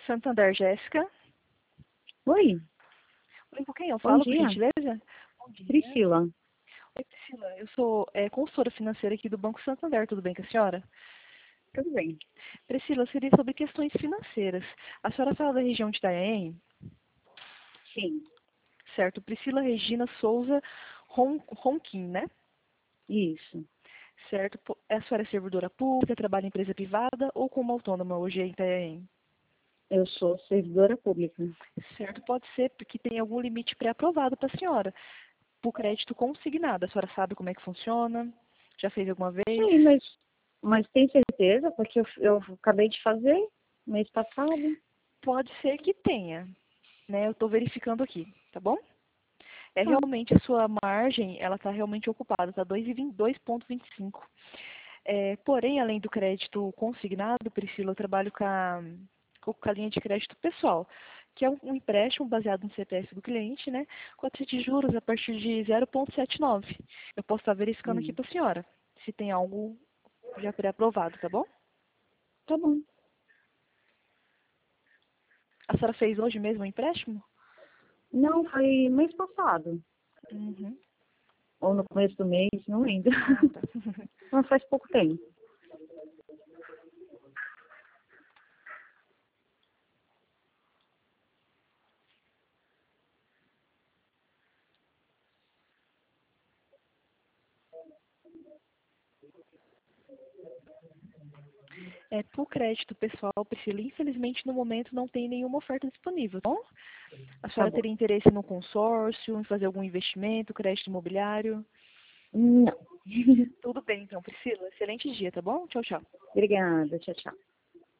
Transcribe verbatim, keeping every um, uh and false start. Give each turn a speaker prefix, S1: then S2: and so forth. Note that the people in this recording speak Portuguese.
S1: Santander, Jéssica.
S2: Oi,
S1: Oi, com quem eu
S2: bom
S1: falo, por
S2: dia.
S1: gentileza? Bom dia.
S2: Priscila.
S1: Oi, Priscila. Eu sou é, consultora financeira aqui do Banco Santander. Tudo bem com a senhora?
S2: Tudo bem?
S1: Priscila, seria sobre questões financeiras. A senhora fala da região de Itanhaém,
S2: Sim,
S1: certo? Priscila Regina Souza Ron, Ronquim, né?
S2: isso.
S1: Certo? Po- A senhora é servidora pública, trabalha em empresa privada ou como autônoma hoje em Itanhaém?
S2: Eu sou servidora pública.
S1: Certo? Pode ser porque tem algum limite pré-aprovado para a senhora. Por crédito consignado. A senhora sabe como é que funciona? Já fez alguma vez?
S2: Sim, mas, mas tem certeza? Porque eu, eu acabei de fazer mês passado.
S1: Pode ser que tenha, né? Eu estou verificando aqui, tá bom? É
S2: Tá.
S1: realmente a sua margem, ela está realmente ocupada, está dois vírgula vinte e cinco. É, porém, além do crédito consignado, Priscila, eu trabalho com a, com a linha de crédito pessoal, que é um, um empréstimo baseado no C P F do cliente, né? Com a taxa de juros a partir de zero vírgula setenta e nove. Eu posso estar verificando aqui
S2: Hum.
S1: para a senhora, se tem algo já pré-aprovado, tá bom?
S2: Tá bom.
S1: A senhora fez hoje mesmo o empréstimo?
S2: Não, foi mês passado.
S1: Uhum.
S2: Ou no começo do mês, não lembro.
S1: Ah, tá.
S2: Não faz pouco tempo.
S1: É, por crédito pessoal, Priscila, infelizmente no momento não tem nenhuma oferta disponível, tá bom? A
S2: Tá
S1: senhora
S2: bom.
S1: teria interesse no consórcio, em fazer algum investimento, crédito imobiliário?
S2: Não.
S1: Tudo bem então, Priscila. Excelente dia, tá bom? Tchau, tchau.
S2: Obrigada. Tchau, tchau.